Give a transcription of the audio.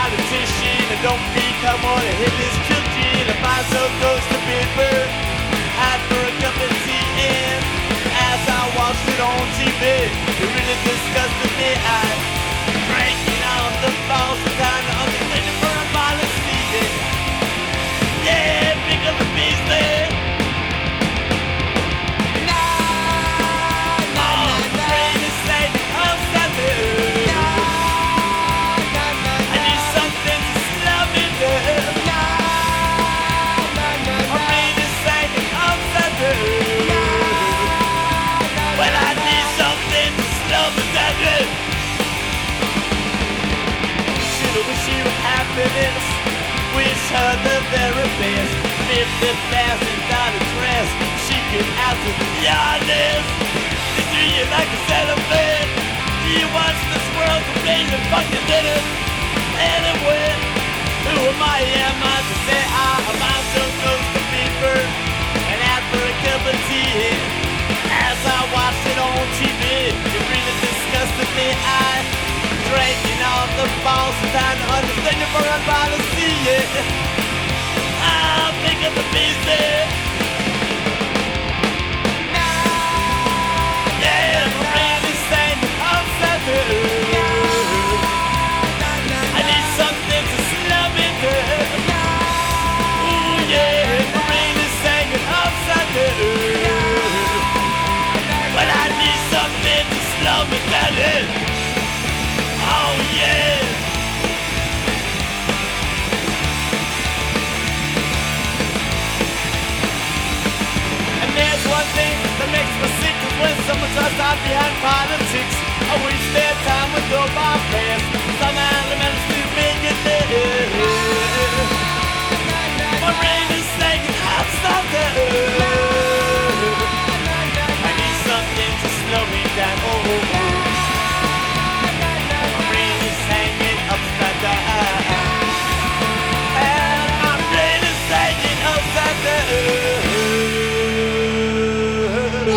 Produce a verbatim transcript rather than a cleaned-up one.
politician, and don't become one of his children. If I so close to Pittsburgh, had for a cup of tea, and as I watched it on T V, it really disgusted me. I breaking off the balls and time to understand it for a policy. Yeah, pick up the beast. Wish her the very best. Fifty thousand dollar dress. She could out to the honest. Do you like a celibate? Do you watch this world completely fucking did it? Anyway, who am I? Am I to say I am I so close to fever and out for a cup of tea? As I watched it on T V, it really disgusted me. I drinking all the balls and time to understand it for a policy, yeah. I'll pick up the